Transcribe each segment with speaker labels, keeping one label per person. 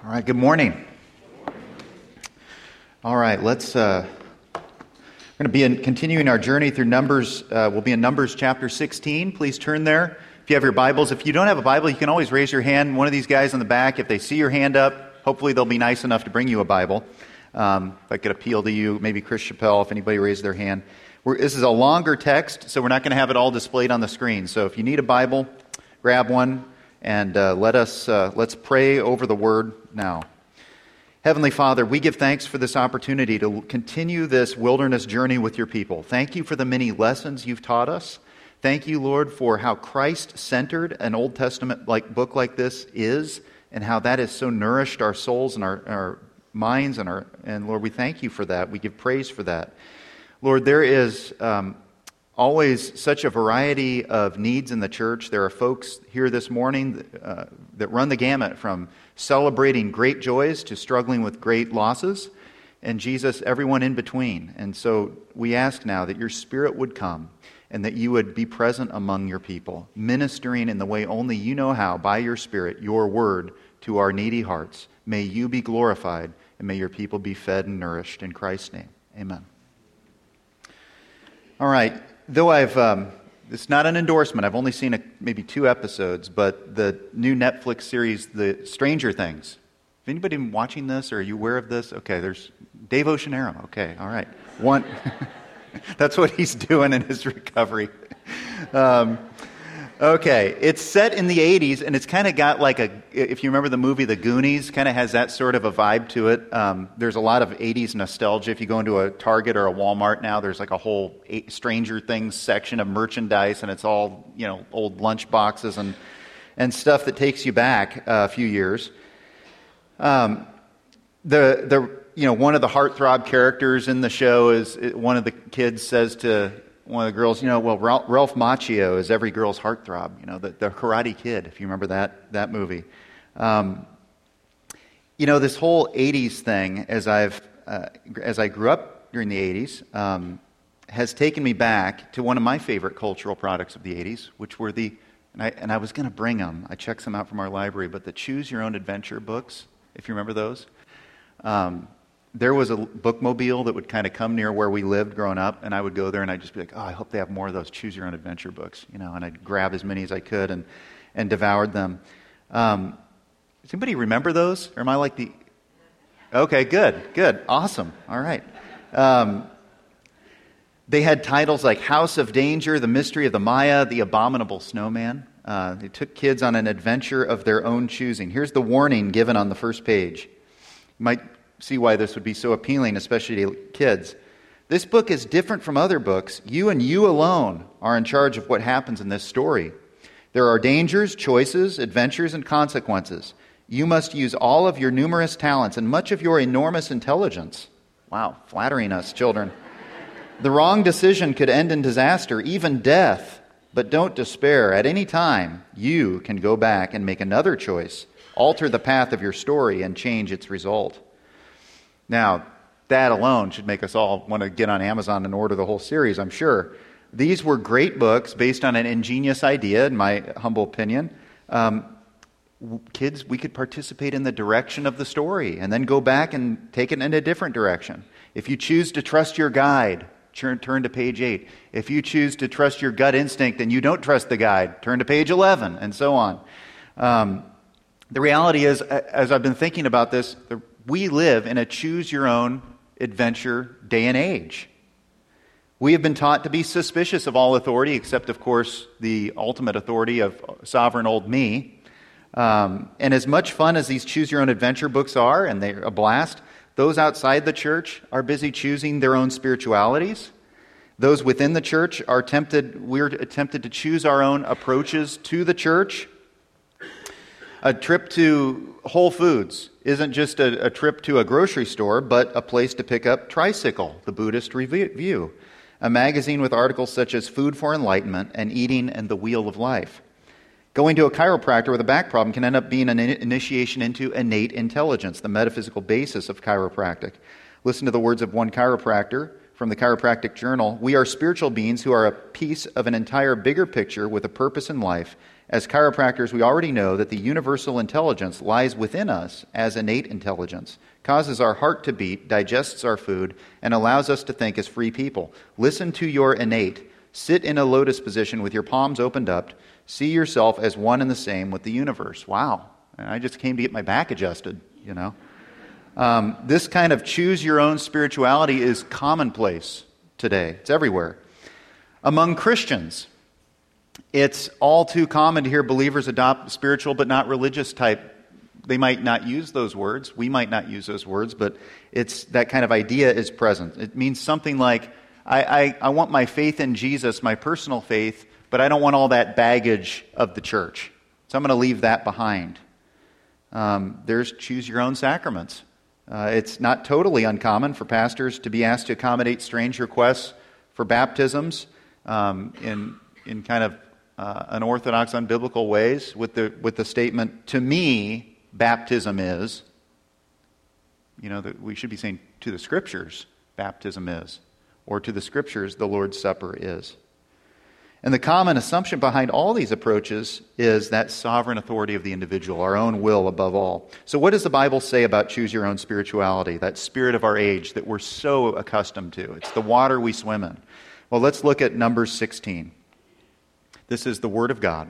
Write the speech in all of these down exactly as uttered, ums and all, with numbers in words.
Speaker 1: All right, good morning. All right, let's, uh, we're going to be in, continuing our journey through Numbers. Uh, we'll be in Numbers chapter sixteen. Please turn there. If you have your Bibles, if you don't have a Bible, you can always raise your hand. One of these guys in the back, if they see your hand up, hopefully they'll be nice enough to bring you a Bible. Um, if I could appeal to you, maybe Chris Chappelle, if anybody raised their hand. We're, this is a longer text, so we're not going to have it all displayed on the screen. So if you need a Bible, grab one. And uh, let us, uh, let's pray over the Word now. Heavenly Father, we give thanks for this opportunity to continue this wilderness journey with your people. Thank you for the many lessons you've taught us. Thank you, Lord, for how Christ-centered an Old Testament like book like this is, and how that has so nourished our souls and our, our minds. And, our, and Lord, we thank you for that. We give praise for that. Lord, there is... Um, Always such a variety of needs in the church. There are folks here this morning uh, that run the gamut from celebrating great joys to struggling with great losses, and Jesus, everyone in between. And so we ask now that your Spirit would come and that you would be present among your people, ministering in the way only you know how, by your Spirit, your word to our needy hearts. May you be glorified, and may your people be fed and nourished. In Christ's name, amen. All right. Though I've, um, it's not an endorsement, I've only seen a, maybe two episodes, but the new Netflix series, The Stranger Things. Has anybody been watching this, or are you aware of this? Okay, there's Dave Oceanero. Okay, all right. One, that's what he's doing in his recovery. Um, okay, it's set in the eighties, and it's kind of got like a, if you remember the movie The Goonies, kind of has that sort of a vibe to it. Um, there's a lot of eighties nostalgia. If you go into a Target or a Walmart now, there's like a whole Stranger Things section of merchandise, and it's all, you know, old lunch boxes and, and stuff that takes you back a few years. Um, the, the, you know, one of the heartthrob characters in the show is, one of the kids says to one of the girls, you know, well, Ralph, Ralph Macchio is every girl's heartthrob, you know, the, the Karate Kid, if you remember that that movie. Um, you know, this whole eighties thing, as I've uh, as I grew up during the eighties, um, has taken me back to one of my favorite cultural products of the eighties, which were the, and I, and I was going to bring them, I checked some out from our library, but the Choose Your Own Adventure books, if you remember those. Um, There was a bookmobile that would kind of come near where we lived growing up, and I would go there and I'd just be like, oh, I hope they have more of those Choose Your Own Adventure books, you know, and I'd grab as many as I could and, and devoured them. Um, does anybody remember those? Or am I like the... Okay, good, good, awesome, all right. Um, they had titles like House of Danger, The Mystery of the Maya, The Abominable Snowman. Uh, they took kids on an adventure of their own choosing. Here's the warning given on the first page. You might see why this would be so appealing, especially to kids. This book is different from other books. You and you alone are in charge of what happens in this story. There are dangers, choices, adventures, and consequences. You must use all of your numerous talents and much of your enormous intelligence. Wow, flattering us, children. The wrong decision could end in disaster, even death. But don't despair. At any time, you can go back and make another choice, alter the path of your story, and change its result. Now, that alone should make us all want to get on Amazon and order the whole series, I'm sure. These were great books based on an ingenious idea, in my humble opinion. Um, kids, we could participate in the direction of the story and then go back and take it in a different direction. If you choose to trust your guide, turn, turn to page eight. If you choose to trust your gut instinct and you don't trust the guide, turn to page eleven, and so on. Um, the reality is, as I've been thinking about this, the we live in a choose-your-own-adventure day and age. We have been taught to be suspicious of all authority, except, of course, the ultimate authority of sovereign old me. Um, and as much fun as these choose-your-own-adventure books are, and they're a blast, those outside the church are busy choosing their own spiritualities. Those within the church are tempted, we're tempted to choose our own approaches to the church. A trip to Whole Foods isn't just a, a trip to a grocery store, but a place to pick up Tricycle, the Buddhist Review, a magazine with articles such as Food for Enlightenment and Eating and the Wheel of Life. Going to a chiropractor with a back problem can end up being an initiation into innate intelligence, the metaphysical basis of chiropractic. Listen to the words of one chiropractor from the Chiropractic Journal. We are spiritual beings who are a piece of an entire bigger picture with a purpose in life, As chiropractors, we already know that the universal intelligence lies within us as innate intelligence, causes our heart to beat, digests our food, and allows us to think as free people. Listen to your innate. Sit in a lotus position with your palms opened up. See yourself as one and the same with the universe. Wow. I just came to get my back adjusted, you know. Um, this kind of choose your own spirituality is commonplace today. It's everywhere. Among Christians, it's all too common to hear believers adopt spiritual but not religious type. They might not use those words. We might not use those words, but it's that kind of idea is present. It means something like, I, I, I want my faith in Jesus, my personal faith, but I don't want all that baggage of the church. So I'm going to leave that behind. Um, there's choose your own sacraments. Uh, it's not totally uncommon for pastors to be asked to accommodate strange requests for baptisms um, in in kind of uh, unorthodox, unbiblical ways with the with the statement, to me, baptism is. You know, that we should be saying to the Scriptures, baptism is. Or to the Scriptures, the Lord's Supper is. And the common assumption behind all these approaches is that sovereign authority of the individual, our own will above all. So what does the Bible say about choose your own spirituality, that spirit of our age that we're so accustomed to? It's the water we swim in. Well, let's look at Numbers sixteen. This is the Word of God.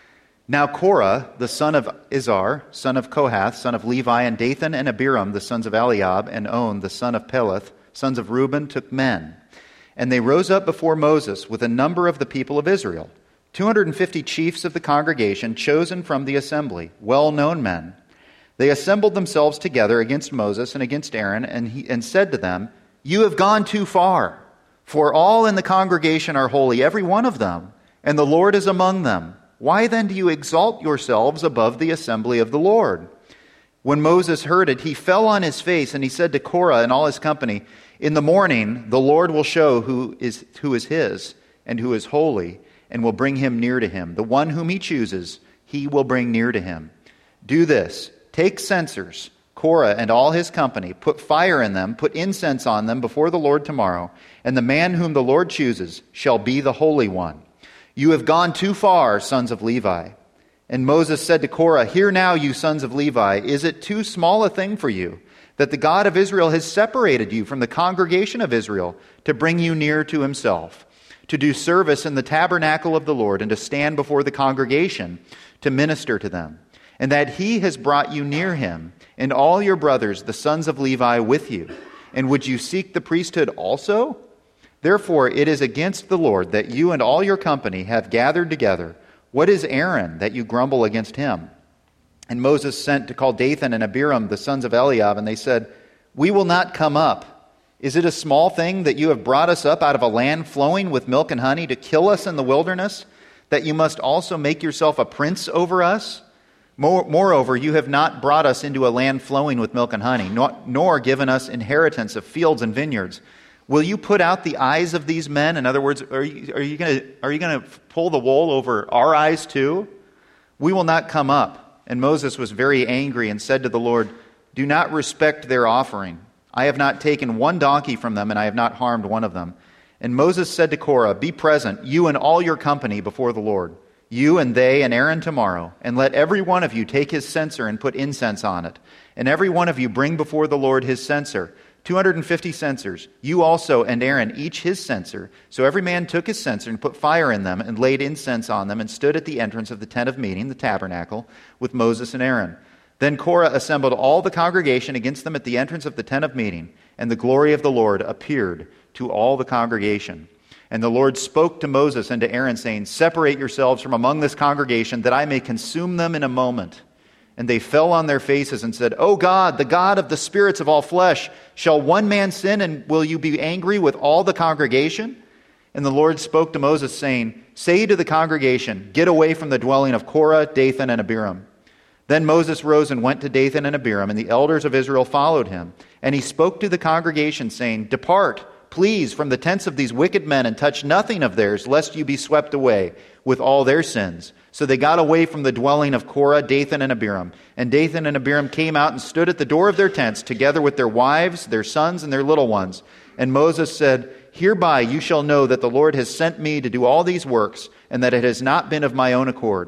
Speaker 1: Now Korah, the son of Izhar, son of Kohath, son of Levi, and Dathan and Abiram, the sons of Eliab, and On, the son of Peleth, sons of Reuben, took men. And they rose up before Moses with a number of the people of Israel, two hundred fifty chiefs of the congregation chosen from the assembly, well-known men. They assembled themselves together against Moses and against Aaron, and, he, and said to them, "You have gone too far, for all in the congregation are holy, every one of them, and the Lord is among them. Why then do you exalt yourselves above the assembly of the Lord?" When Moses heard it, he fell on his face, and he said to Korah and all his company, "In the morning the Lord will show who is who is his and who is holy, and will bring him near to him. The one whom he chooses, he will bring near to him. Do this, take censers, Korah and all his company, put fire in them, put incense on them before the Lord tomorrow, and the man whom the Lord chooses shall be the holy one. You have gone too far, sons of Levi." And Moses said to Korah, "Hear now, you sons of Levi, is it too small a thing for you that the God of Israel has separated you from the congregation of Israel to bring you near to himself, to do service in the tabernacle of the Lord, and to stand before the congregation to minister to them, and that he has brought you near him, and all your brothers, the sons of Levi, with you? And would you seek the priesthood also? Therefore it is against the Lord that you and all your company have gathered together. What is Aaron that you grumble against him?" And Moses sent to call Dathan and Abiram, the sons of Eliab, and they said, "We will not come up. Is it a small thing that you have brought us up out of a land flowing with milk and honey to kill us in the wilderness, that you must also make yourself a prince over us? Moreover, you have not brought us into a land flowing with milk and honey, nor, nor given us inheritance of fields and vineyards. Will you put out the eyes of these men?" In other words, are you, are you going to are you going to pull the wool over our eyes too? "We will not come up." And Moses was very angry and said to the Lord, "Do not respect their offering. I have not taken one donkey from them, and I have not harmed one of them." And Moses said to Korah, "Be present, you and all your company, before the Lord, you and they and Aaron tomorrow, and let every one of you take his censer and put incense on it. And every one of you bring before the Lord his censer, two hundred fifty censers, you also and Aaron, each his censer." So every man took his censer and put fire in them and laid incense on them and stood at the entrance of the tent of meeting, the tabernacle, with Moses and Aaron. Then Korah assembled all the congregation against them at the entrance of the tent of meeting, and the glory of the Lord appeared to all the congregation. And the Lord spoke to Moses and to Aaron, saying, "Separate yourselves from among this congregation, that I may consume them in a moment." And they fell on their faces and said, "O God, the God of the spirits of all flesh, shall one man sin, and will you be angry with all the congregation?" And the Lord spoke to Moses, saying, "Say to the congregation, get away from the dwelling of Korah, Dathan, and Abiram." Then Moses rose and went to Dathan and Abiram, and the elders of Israel followed him. And he spoke to the congregation, saying, "Depart, please, from the tents of these wicked men, and touch nothing of theirs, lest you be swept away with all their sins." So they got away from the dwelling of Korah, Dathan, and Abiram. And Dathan and Abiram came out and stood at the door of their tents, together with their wives, their sons, and their little ones. And Moses said, "Hereby you shall know that the Lord has sent me to do all these works, and that it has not been of my own accord.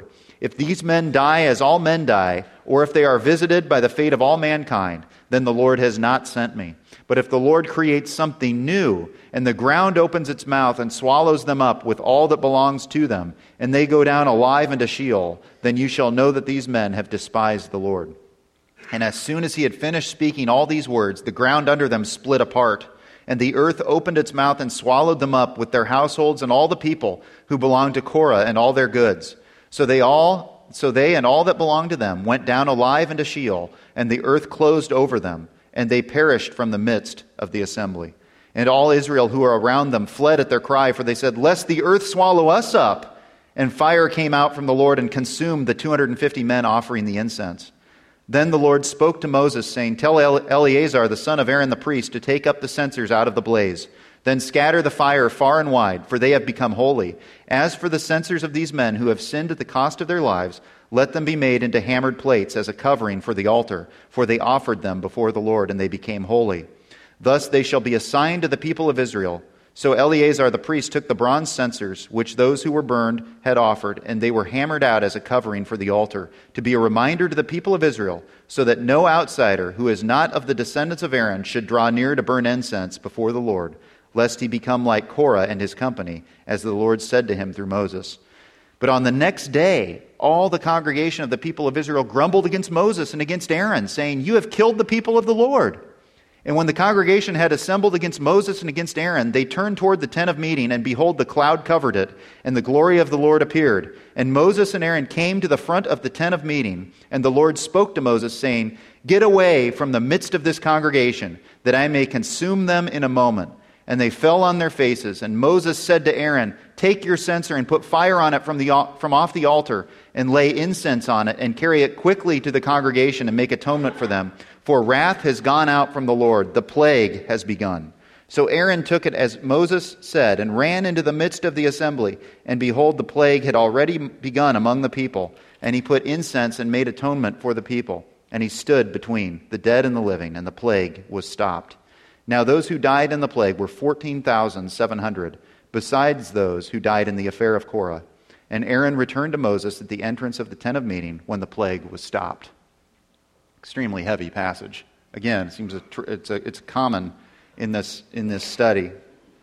Speaker 1: If these men die as all men die, or if they are visited by the fate of all mankind, then the Lord has not sent me. But if the Lord creates something new, and the ground opens its mouth and swallows them up with all that belongs to them, and they go down alive into Sheol, then you shall know that these men have despised the Lord." And as soon as he had finished speaking all these words, the ground under them split apart, and the earth opened its mouth and swallowed them up with their households and all the people who belonged to Korah and all their goods. So they all, so they and all that belonged to them went down alive into Sheol, and the earth closed over them, and they perished from the midst of the assembly. And all Israel who were around them fled at their cry, for they said, "Lest the earth swallow us up." And fire came out from the Lord and consumed the two hundred fifty men offering the incense. Then the Lord spoke to Moses, saying, "Tell Eleazar the son of Aaron the priest to take up the censers out of the blaze. Then scatter the fire far and wide, for they have become holy. As for the censers of these men who have sinned at the cost of their lives, let them be made into hammered plates as a covering for the altar, for they offered them before the Lord, and they became holy. Thus they shall be assigned to the people of Israel." So Eleazar the priest took the bronze censers, which those who were burned had offered, and they were hammered out as a covering for the altar, to be a reminder to the people of Israel, so that no outsider who is not of the descendants of Aaron should draw near to burn incense before the Lord, lest he become like Korah and his company, as the Lord said to him through Moses. But on the next day, all the congregation of the people of Israel grumbled against Moses and against Aaron, saying, "You have killed the people of the Lord." And when the congregation had assembled against Moses and against Aaron, they turned toward the tent of meeting, and behold, the cloud covered it, and the glory of the Lord appeared. And Moses and Aaron came to the front of the tent of meeting, and the Lord spoke to Moses, saying, "Get away from the midst of this congregation, that I may consume them in a moment." And they fell on their faces. And Moses said to Aaron, "Take your censer and put fire on it from, the, from off the altar, and lay incense on it, and carry it quickly to the congregation, and make atonement for them. For wrath has gone out from the Lord, the plague has begun." So Aaron took it as Moses said, and ran into the midst of the assembly. And behold, the plague had already begun among the people. And he put incense and made atonement for the people. And he stood between the dead and the living, and the plague was stopped. Now those who died in the plague were fourteen thousand seven hundred, besides those who died in the affair of Korah. And Aaron returned to Moses at the entrance of the tent of meeting when the plague was stopped. Extremely heavy passage. Again, it seems a tr- it's a, it's common in this in this study.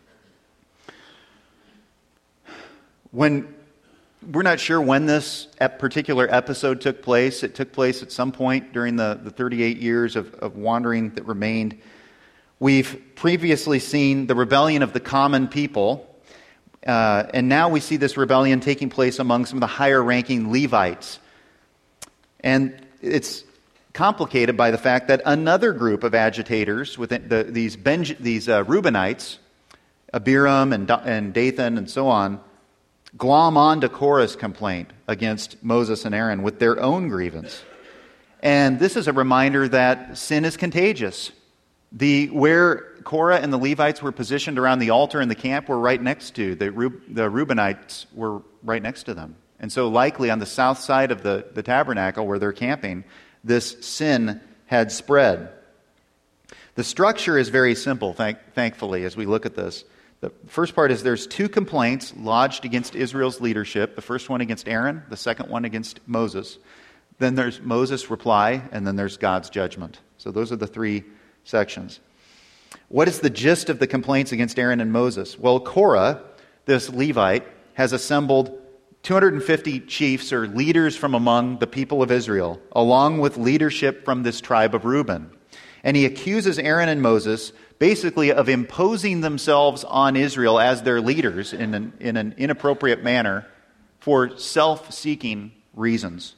Speaker 1: When we're not sure when this particular episode took place, it took place at some point during the, the thirty-eight years of, of wandering that remained. We've previously seen the rebellion of the common people, uh, and now we see this rebellion taking place among some of the higher-ranking Levites. And it's complicated by the fact that another group of agitators, within the, these Benj, these uh, Reubenites, Abiram and, and Dathan and so on, glom on to Korah's complaint against Moses and Aaron with their own grievance. And this is a reminder that sin is contagious. The where Korah and the Levites were positioned around the altar in the camp were right next to the the Reubenites were right next to them, and so likely on the south side of the, the tabernacle where they're camping, this sin had spread. The structure is very simple, thank, thankfully, as we look at this. The first part is there's two complaints lodged against Israel's leadership. The first one against Aaron, the second one against Moses. Then there's Moses' reply, and then there's God's judgment. So those are the three sections. What is the gist of the complaints against Aaron and Moses? Well, Korah, this Levite, has assembled two hundred fifty chiefs or leaders from among the people of Israel, along with leadership from this tribe of Reuben. And he accuses Aaron and Moses basically of imposing themselves on Israel as their leaders in an, in an inappropriate manner for self-seeking reasons.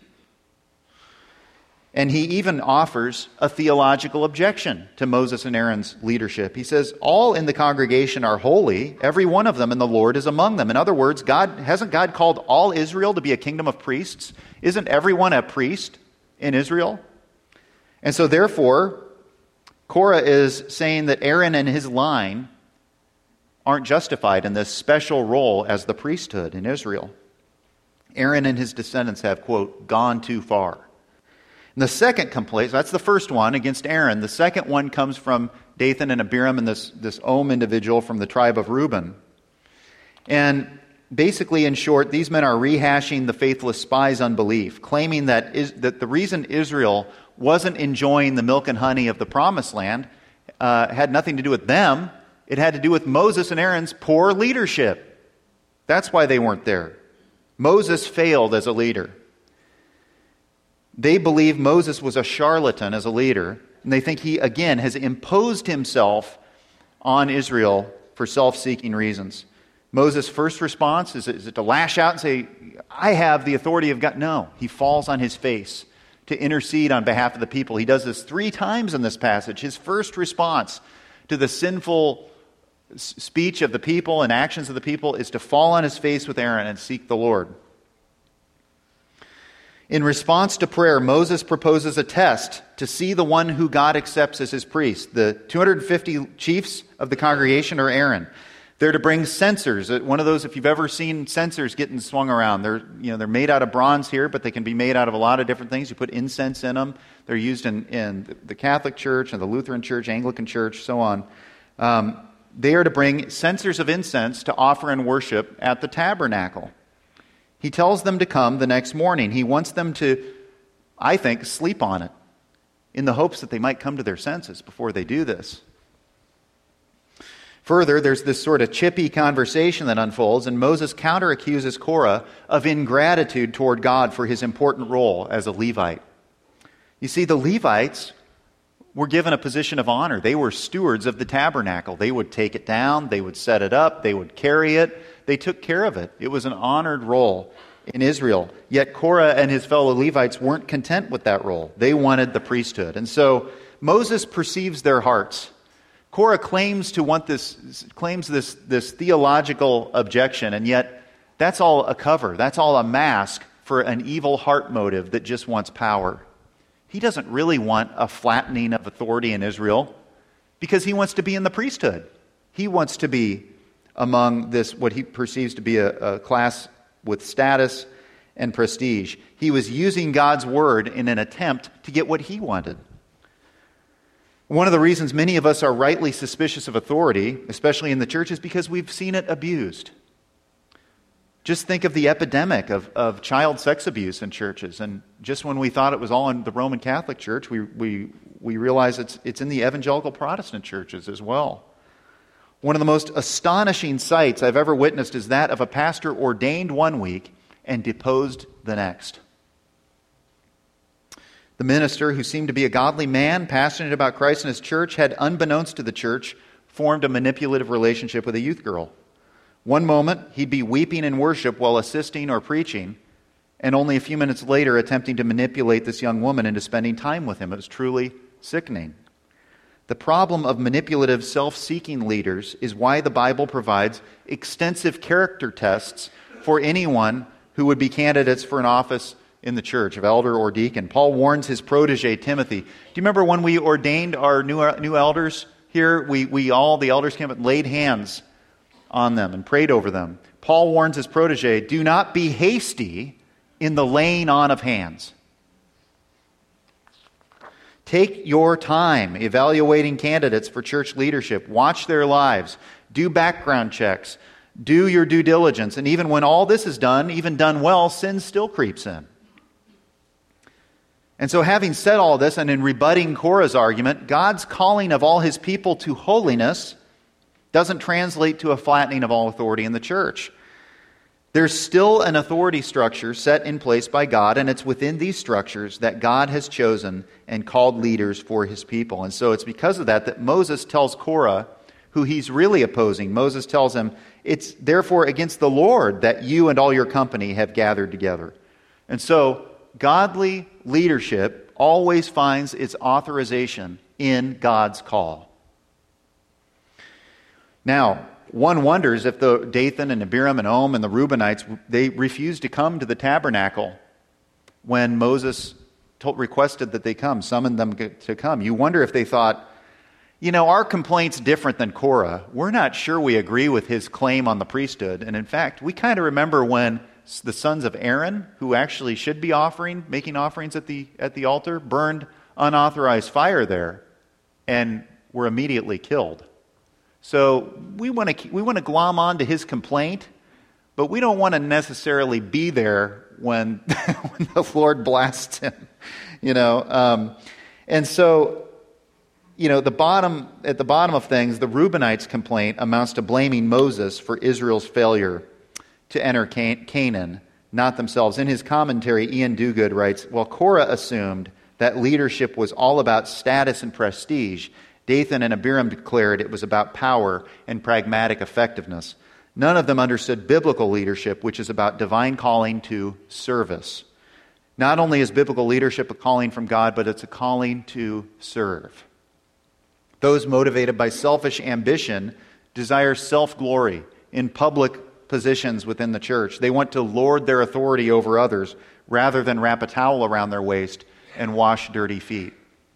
Speaker 1: And he even offers a theological objection to Moses and Aaron's leadership. He says, all in the congregation are holy, every one of them, and the Lord is among them. In other words, God hasn't God called all Israel to be a kingdom of priests? Isn't everyone a priest in Israel? And so therefore, Korah is saying that Aaron and his line aren't justified in this special role as the priesthood in Israel. Aaron and his descendants have, quote, gone too far. And the second complaint, so that's the first one against Aaron. The second one comes from Dathan and Abiram and this, this Om individual from the tribe of Reuben. And basically, in short, these men are rehashing the faithless spies' unbelief, claiming that, is, that the reason Israel wasn't enjoying the milk and honey of the Promised Land uh, had nothing to do with them. It had to do with Moses and Aaron's poor leadership. That's why they weren't there. Moses failed as a leader. They believe Moses was a charlatan as a leader, and they think he, again, has imposed himself on Israel for self-seeking reasons. Moses' first response, is it, is it to lash out and say, I have the authority of God? No, he falls on his face to intercede on behalf of the people. He does this three times in this passage. His first response to the sinful speech of the people and actions of the people is to fall on his face with Aaron and seek the Lord. In response to prayer, Moses proposes a test to see the one who God accepts as his priest. The two hundred fifty chiefs of the congregation are Aaron. They're to bring censers. One of those, if you've ever seen censers getting swung around, they're, you know, they're made out of bronze here, but they can be made out of a lot of different things. You put incense in them. They're used in, in the Catholic Church and the Lutheran Church, Anglican Church, so on. Um, they are to bring censers of incense to offer and worship at the tabernacle. He tells them to come the next morning. He wants them to, I think, sleep on it in the hopes that they might come to their senses before they do this. Further, there's this sort of chippy conversation that unfolds, and Moses counter-accuses Korah of ingratitude toward God for his important role as a Levite. You see, the Levites were given a position of honor. They were stewards of the tabernacle. They would take it down, they would set it up, they would carry it. They took care of it. It was an honored role in Israel. Yet Korah and his fellow Levites weren't content with that role. They wanted the priesthood. And so Moses perceives their hearts. Korah claims to want this, claims this, this theological objection, and yet that's all a cover. That's all a mask for an evil heart motive that just wants power. He doesn't really want a flattening of authority in Israel because he wants to be in the priesthood. He wants to be among this, what he perceives to be a, a class with status and prestige. He was using God's word in an attempt to get what he wanted. One of the reasons many of us are rightly suspicious of authority, especially in the church, is because we've seen it abused. Just think of the epidemic of, of child sex abuse in churches. And just when we thought it was all in the Roman Catholic Church, we, we, we realize it's, it's in the evangelical Protestant churches as well. One of the most astonishing sights I've ever witnessed is that of a pastor ordained one week and deposed the next. The minister, who seemed to be a godly man, passionate about Christ and his church, had, unbeknownst to the church, formed a manipulative relationship with a youth girl. One moment, he'd be weeping in worship while assisting or preaching, and only a few minutes later attempting to manipulate this young woman into spending time with him. It was truly sickening. The problem of manipulative, self-seeking leaders is why the Bible provides extensive character tests for anyone who would be candidates for an office in the church, of elder or deacon. Paul warns his protege, Timothy. Do you remember when we ordained our new, new elders here? We, we all, the elders came and laid hands on them and prayed over them. Paul warns his protege, do not be hasty in the laying on of hands. Take your time evaluating candidates for church leadership. Watch their lives. Do background checks. Do your due diligence. And even when all this is done, even done well, sin still creeps in. And so having said all this, and in rebutting Korah's argument, God's calling of all his people to holiness doesn't translate to a flattening of all authority in the church. There's still an authority structure set in place by God, and it's within these structures that God has chosen and called leaders for his people. And so it's because of that that Moses tells Korah, who he's really opposing, Moses tells him, it's therefore against the Lord that you and all your company have gathered together. And so godly leadership always finds its authorization in God's call. Now, one wonders if the Dathan and Abiram and Ohm and the Reubenites, they refused to come to the tabernacle when Moses told, requested that they come, summoned them to come. You wonder if they thought, you know, our complaint's different than Korah. We're not sure we agree with his claim on the priesthood. And in fact, we kind of remember when the sons of Aaron, who actually should be offering, making offerings at the at the altar, burned unauthorized fire there and were immediately killed. So we want to we want to glom on to his complaint but we don't want to necessarily be there when, when the Lord blasts him, you know. Um, and so, you know, the bottom at the bottom of things, the Reubenites' complaint amounts to blaming Moses for Israel's failure to enter Can- Canaan, not themselves. In his commentary, Ian Duguid writes, "While Korah assumed that leadership was all about status and prestige, Dathan and Abiram declared it was about power and pragmatic effectiveness. None of them understood biblical leadership, which is about divine calling to service. Not only is biblical leadership a calling from God, but it's a calling to serve. Those motivated by selfish ambition desire self-glory in public positions within the church. They want to lord their authority over others rather than wrap a towel around their waist and wash dirty feet.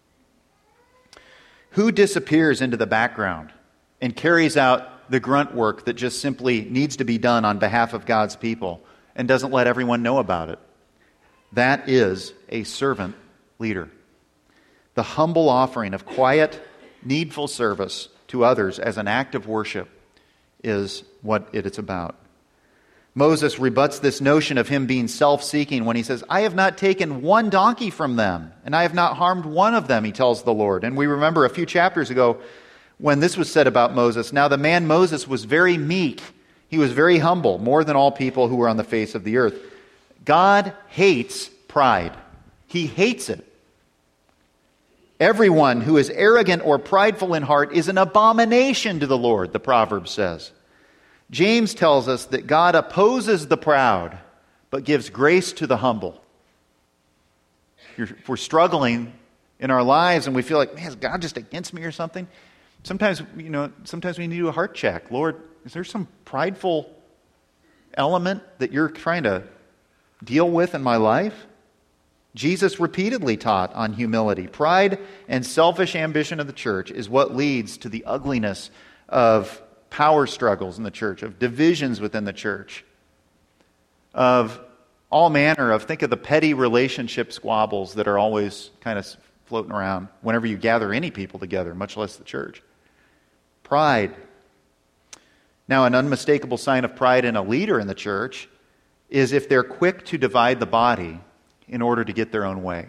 Speaker 1: Who disappears into the background and carries out the grunt work that just simply needs to be done on behalf of God's people and doesn't let everyone know about it? That is a servant leader. The humble offering of quiet, needful service to others as an act of worship is what it is about. Moses rebuts this notion of him being self-seeking when he says, "I have not taken one donkey from them, and I have not harmed one of them," he tells the Lord. And we remember a few chapters ago when this was said about Moses, "Now the man Moses was very meek. He was very humble, more than all people who were on the face of the earth." God hates pride. He hates it. Everyone who is arrogant or prideful in heart is an abomination to the Lord, the proverb says. James tells us that God opposes the proud, but gives grace to the humble. If we're struggling in our lives and we feel like, man, is God just against me or something? Sometimes, you know, sometimes we need to do a heart check. Lord, is there some prideful element that you're trying to deal with in my life? Jesus repeatedly taught on humility. Pride and selfish ambition of the church is what leads to the ugliness of power struggles in the church, of divisions within the church, of all manner of, think of the petty relationship squabbles that are always kind of floating around whenever you gather any people together, much less the church. Pride. Now, an unmistakable sign of pride in a leader in the church is if they're quick to divide the body in order to get their own way.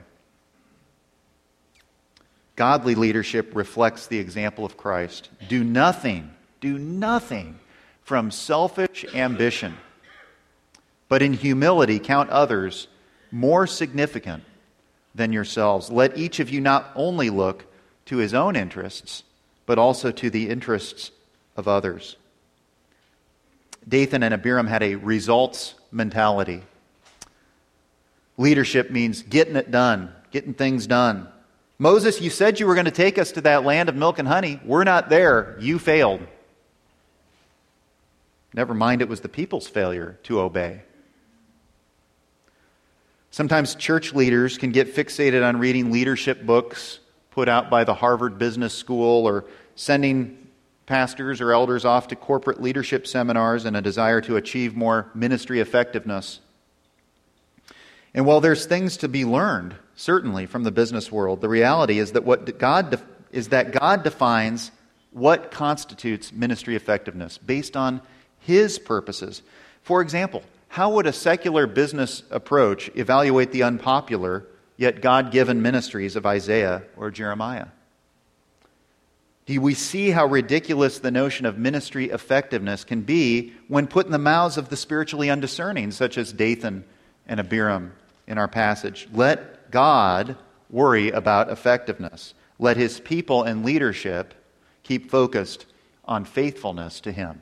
Speaker 1: Godly leadership reflects the example of Christ. Do nothing, do nothing from selfish ambition, but in humility count others more significant than yourselves. Let each of you not only look to his own interests, but also to the interests of others. Dathan and Abiram had a results mentality. Leadership means getting it done, getting things done. Moses, you said you were going to take us to that land of milk and honey. We're not there. You failed. Never mind, it was the people's failure to obey. Sometimes church leaders can get fixated on reading leadership books put out by the Harvard Business School or sending pastors or elders off to corporate leadership seminars in a desire to achieve more ministry effectiveness. And while there's things to be learned, certainly, from the business world, the reality is that what God def- is that God defines what constitutes ministry effectiveness based on His purposes. For example, how would a secular business approach evaluate the unpopular yet God-given ministries of Isaiah or Jeremiah? Do we see how ridiculous the notion of ministry effectiveness can be when put in the mouths of the spiritually undiscerning, such as Dathan and Abiram in our passage? Let God worry about effectiveness. Let His people and leadership keep focused on faithfulness to Him.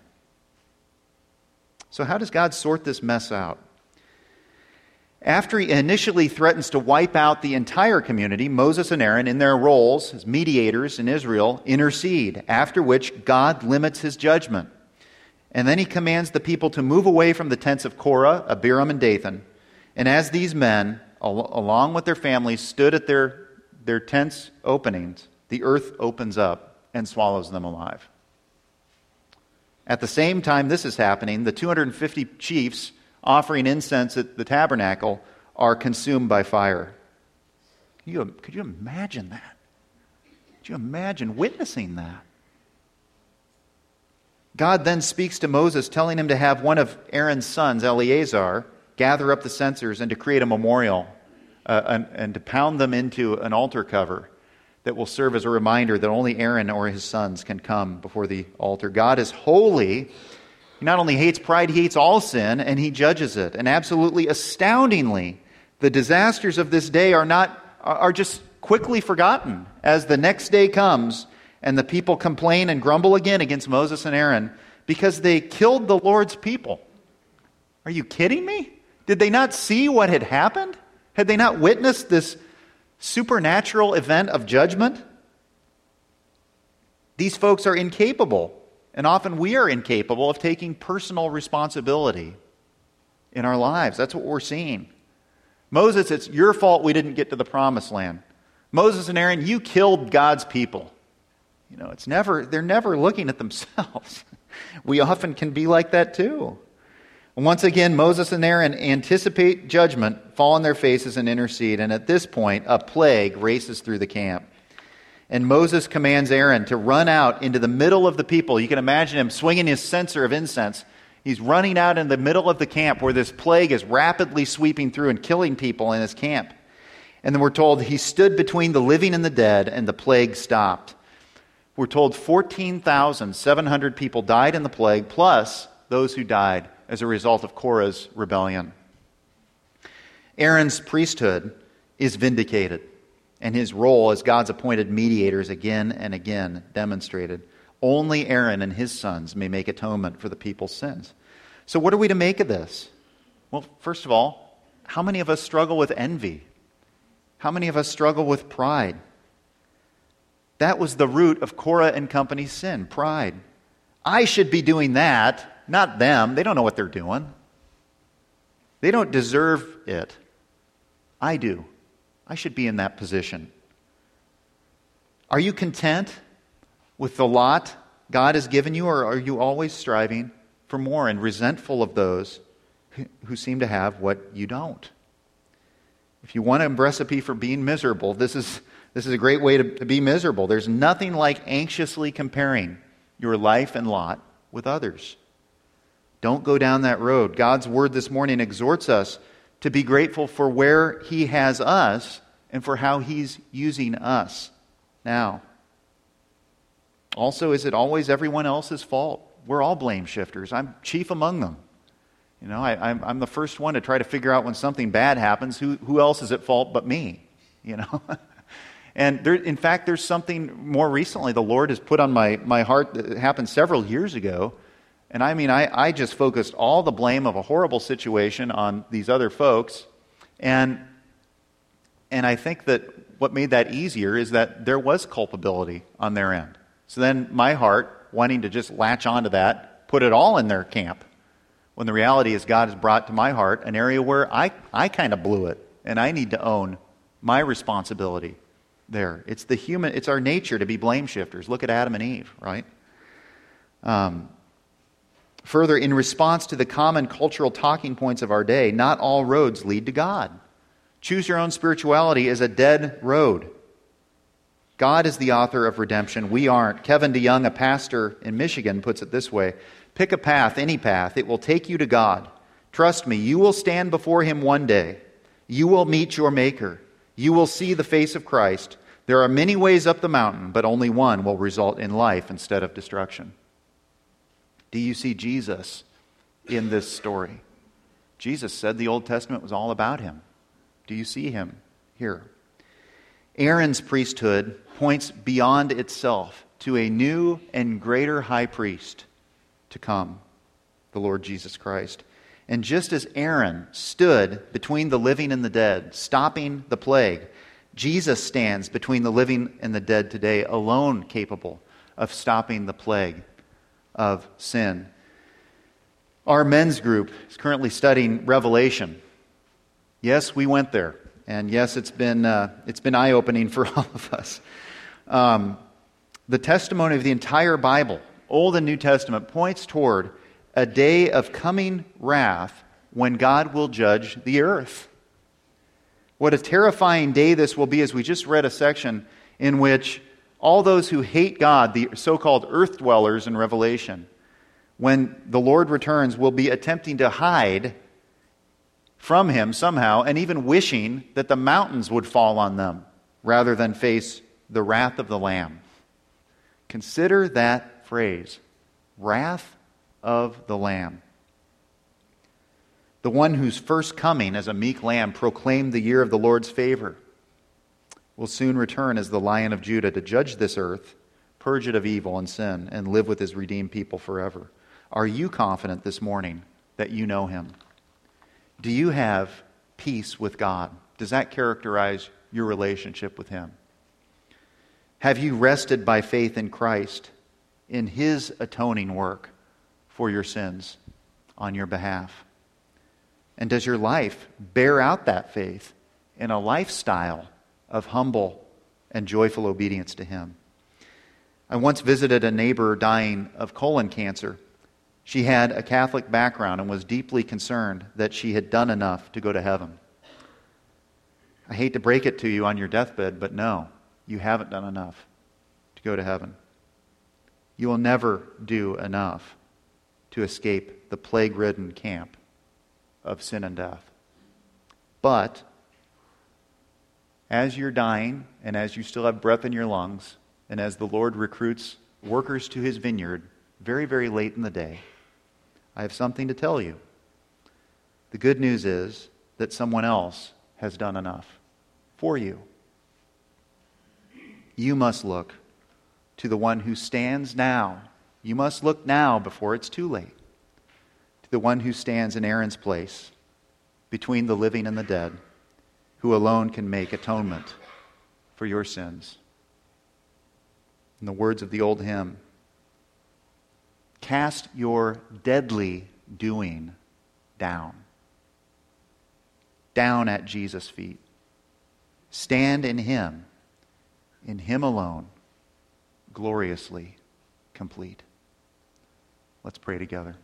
Speaker 1: So how does God sort this mess out? After He initially threatens to wipe out the entire community, Moses and Aaron, in their roles as mediators in Israel, intercede, after which God limits His judgment. And then He commands the people to move away from the tents of Korah, Abiram, and Dathan. And as these men, al- along with their families, stood at their, their tents' openings, the earth opens up and swallows them alive. At the same time this is happening, the two hundred fifty chiefs offering incense at the tabernacle are consumed by fire. Could you, could you imagine that? Could you imagine witnessing that? God then speaks to Moses, telling him to have one of Aaron's sons, Eleazar, gather up the censers and to create a memorial uh, and, and to pound them into an altar cover that will serve as a reminder that only Aaron or his sons can come before the altar. God is holy. He not only hates pride, he hates all sin, and he judges it. And absolutely astoundingly, the disasters of this day are not are just quickly forgotten as the next day comes and the people complain and grumble again against Moses and Aaron because they killed the Lord's people. Are you kidding me? Did they not see what had happened? Had they not witnessed this supernatural event of judgment? These folks are incapable, and often we are incapable of taking personal responsibility in our lives. That's what we're seeing. Moses, it's your fault we didn't get to the promised land. Moses and Aaron, you killed God's people. You know, it's never, they're never looking at themselves. We often can be like that too. Once again, Moses and Aaron anticipate judgment, fall on their faces and intercede, and at this point, a plague races through the camp. And Moses commands Aaron to run out into the middle of the people. You can imagine him swinging his censer of incense. He's running out in the middle of the camp where this plague is rapidly sweeping through and killing people in his camp. And then we're told he stood between the living and the dead, and the plague stopped. We're told fourteen thousand seven hundred people died in the plague, plus those who died as a result of Korah's rebellion. Aaron's priesthood is vindicated, and his role as God's appointed mediator is again and again demonstrated. Only Aaron and his sons may make atonement for the people's sins. So what are we to make of this? Well, first of all, how many of us struggle with envy? How many of us struggle with pride? That was the root of Korah and company's sin, pride. I should be doing that, not them. They don't know what they're doing. They don't deserve it. I do. I should be in that position. Are you content with the lot God has given you, or are you always striving for more and resentful of those who seem to have what you don't? If you want a recipe for being miserable, this is this is a great way to, to be miserable. There's nothing like anxiously comparing your life and lot with others. Don't go down that road. God's word this morning exhorts us to be grateful for where He has us and for how He's using us now. Also, is it always everyone else's fault? We're all blame shifters. I'm chief among them. You know, I, I'm, I'm the first one to try to figure out when something bad happens, who, who else is at fault but me? You know? And there, in fact, there's something more recently the Lord has put on my, my heart that happened several years ago. And I mean, I, I just focused all the blame of a horrible situation on these other folks. And, and I think that what made that easier is that there was culpability on their end. So then my heart, wanting to just latch onto that, put it all in their camp. When the reality is God has brought to my heart an area where I, I kind of blew it. And I need to own my responsibility there. It's the human, it's our nature to be blame shifters. Look at Adam and Eve, right? Um, further, in response to the common cultural talking points of our day, not all roads lead to God. Choose your own spirituality is a dead road. God is the author of redemption. We aren't. Kevin DeYoung, a pastor in Michigan, puts it this way: pick a path, any path. It will take you to God. Trust me, you will stand before Him one day. You will meet your Maker. You will see the face of Christ. There are many ways up the mountain, but only one will result in life instead of destruction. Do you see Jesus in this story? Jesus said the Old Testament was all about Him. Do you see Him here? Aaron's priesthood points beyond itself to a new and greater high priest to come, the Lord Jesus Christ. And just as Aaron stood between the living and the dead, stopping the plague, Jesus stands between the living and the dead today, alone capable of stopping the plague of sin. Our men's group is currently studying Revelation. Yes, we went there. And yes, it's been uh, it's been eye-opening for all of us. Um, the testimony of the entire Bible, Old and New Testament, points toward a day of coming wrath when God will judge the earth. What a terrifying day this will be, as we just read a section in which all those who hate God, the so-called earth dwellers in Revelation, when the Lord returns, will be attempting to hide from him somehow, and even wishing that the mountains would fall on them rather than face the wrath of the Lamb. Consider that phrase, wrath of the Lamb. The one whose first coming as a meek lamb proclaimed the year of the Lord's favor will soon return as the Lion of Judah to judge this earth, purge it of evil and sin, and live with his redeemed people forever. Are you confident this morning that you know him? Do you have peace with God? Does that characterize your relationship with him? Have you rested by faith in Christ, in his atoning work for your sins on your behalf? And does your life bear out that faith in a lifestyle of humble and joyful obedience to him? I once visited a neighbor dying of colon cancer. She had a Catholic background and was deeply concerned that she had done enough to go to heaven. I hate to break it to you on your deathbed, but no, you haven't done enough to go to heaven. You will never do enough to escape the plague-ridden camp of sin and death. But as you're dying, and as you still have breath in your lungs, and as the Lord recruits workers to his vineyard very, very late in the day, I have something to tell you. The good news is that someone else has done enough for you. You must look to the one who stands now. You must look now before it's too late. To the one who stands in Aaron's place between the living and the dead, who alone can make atonement for your sins. In the words of the old hymn, cast your deadly doing down. Down at Jesus' feet. Stand in him, in him alone, gloriously complete. Let's pray together.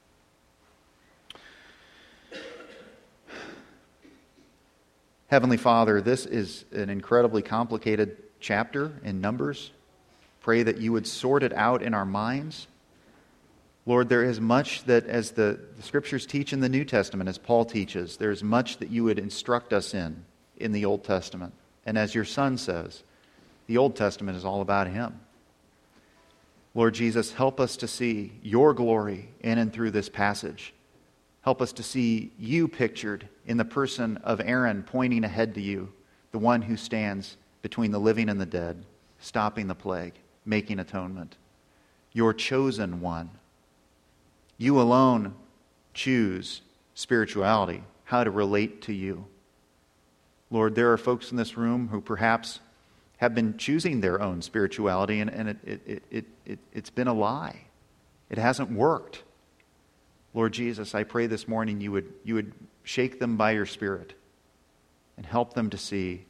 Speaker 1: Heavenly Father, this is an incredibly complicated chapter in Numbers. Pray that you would sort it out in our minds. Lord, there is much that, as the, the Scriptures teach in the New Testament, as Paul teaches, there is much that you would instruct us in, in the Old Testament. And as your Son says, the Old Testament is all about him. Lord Jesus, help us to see your glory in and through this passage. Help us to see you pictured in the person of Aaron pointing ahead to you, the one who stands between the living and the dead, stopping the plague, making atonement. Your chosen one. You alone choose spirituality, how to relate to you. Lord, there are folks in this room who perhaps have been choosing their own spirituality, and, and it, it, it, it, it, it's been a lie. It hasn't worked. Lord Jesus, I pray this morning you would, you would shake them by your Spirit and help them to see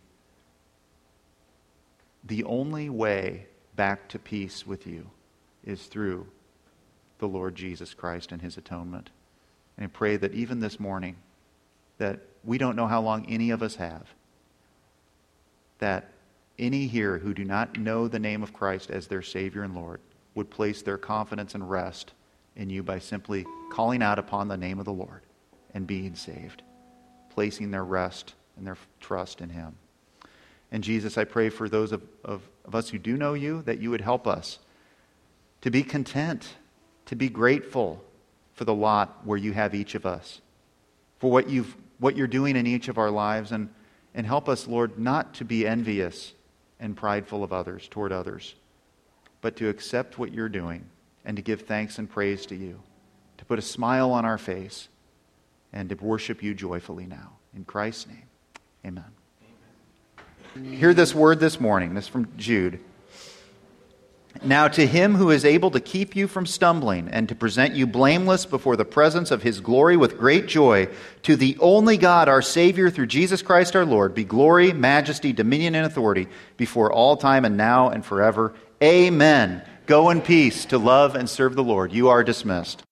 Speaker 1: the only way back to peace with you is through the Lord Jesus Christ and his atonement. And I pray that even this morning, that we don't know how long any of us have, that any here who do not know the name of Christ as their Savior and Lord would place their confidence and rest in you by simply calling out upon the name of the Lord and being saved, placing their rest and their trust in him. And Jesus, I pray for those of, of, of us who do know you, that you would help us to be content, to be grateful for the lot where you have each of us, for what you've what you're doing in each of our lives, and, and help us, Lord, not to be envious and prideful of others, toward others, but to accept what you're doing and to give thanks and praise to you, to put a smile on our face and to worship you joyfully now. In Christ's name, amen. Amen. Hear this word this morning. This is from Jude. Now to him who is able to keep you from stumbling and to present you blameless before the presence of his glory with great joy, to the only God, our Savior, through Jesus Christ our Lord, be glory, majesty, dominion, and authority before all time and now and forever. Amen. Go in peace to love and serve the Lord. You are dismissed.